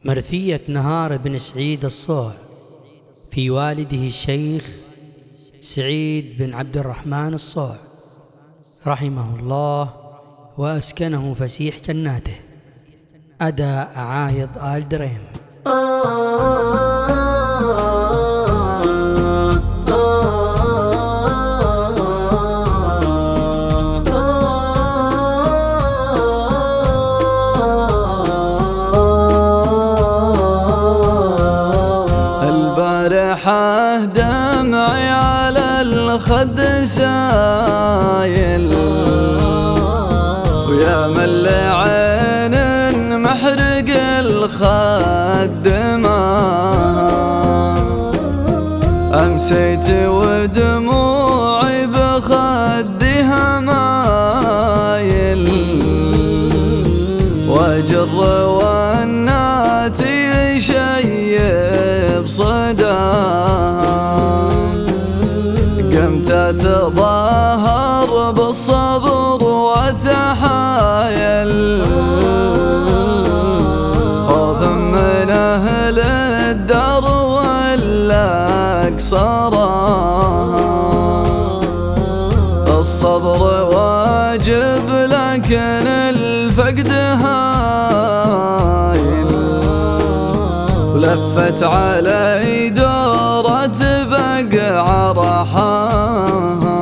مرثية نهار بن سعيد الصوع في والده الشيخ سعيد بن عبد الرحمن الصوع رحمه الله وأسكنه فسيح جناته. أداء عايض آل دريم. البارحة دمعي على الخد سايل، ويا من عين محرق الخد أمسيت ودموعي بخدها مايل، وجر والناتي يشيب صداها، قمت أتظاهر بالصبر وتحايل، خوف من أهل الدار ولا أقصرها. الصبر واجب لكن الفقد هايل، ولفت علي دورة بقع رحاها.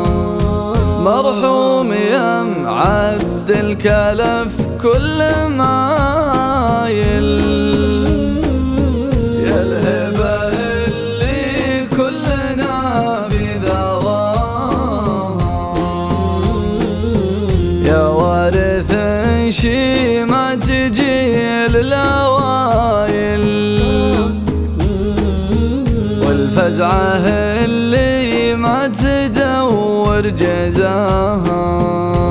مرحوم يا معد الكلف كل مايل، يا الهبة اللي كلنا في ذراها، يا وارث شي ما تجي للأوايل، والفزعة اللي ما تدور جزاها.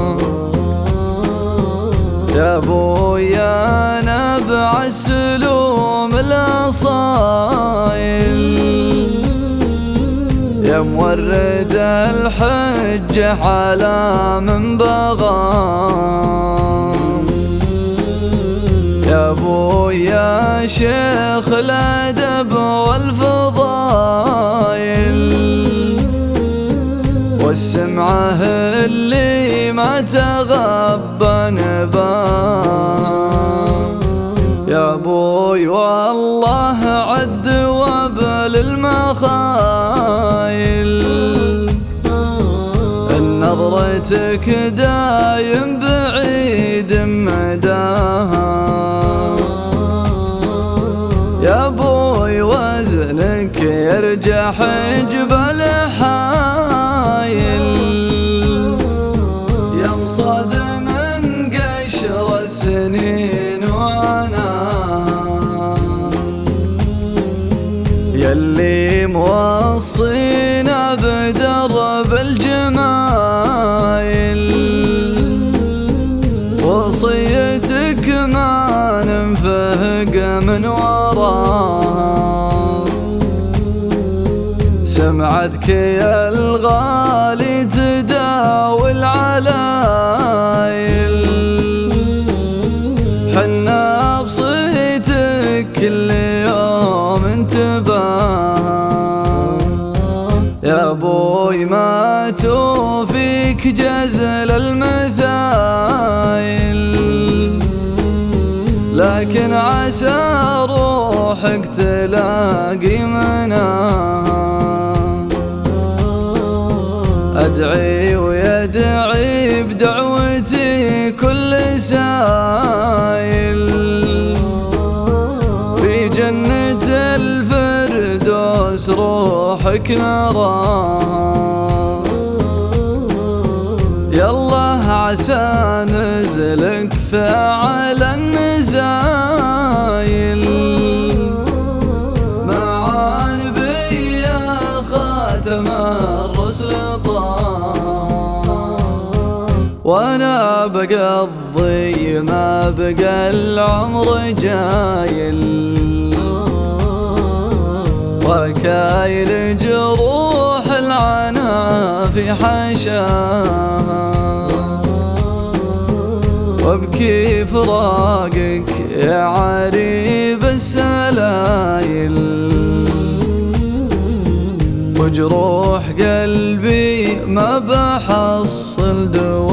يا ابويا نبع السلوم الاصايل، يا مورد الحجة على من بغام، يا ابويا شيخ الادب والفضايل، والسمعة اللي ما تغبى نباها. يا ابوي والله عد وبل المخايل، نظرتك دايم بعيد مداها. يا ابوي وزنك يرجح جبل حايل، يمصد من قشر السنين وعناها، يلي موصينا بدرب الجمايل، وصيتك ما ننفهق من وراها. سمعتك يا الغالي تداوي العلايل، حنا بصيتك كل يوم انتباها. يا ابوي ما توفيك جزل المثايل، لكن عسى روحك تلاقي مناها. أدعي ويدعي بدعوتي كل سايل، في جنة الفردوس روحك نراها. يالله عسى نزلك فعل النزايل، مع نبي خاتم الرسل طه، وانا بقضي ما بقى العمر جايل، وكايل جروح العنا في حشاها. وابكي فراقك يا عريب وجروح قلبي ما بحصل دوا.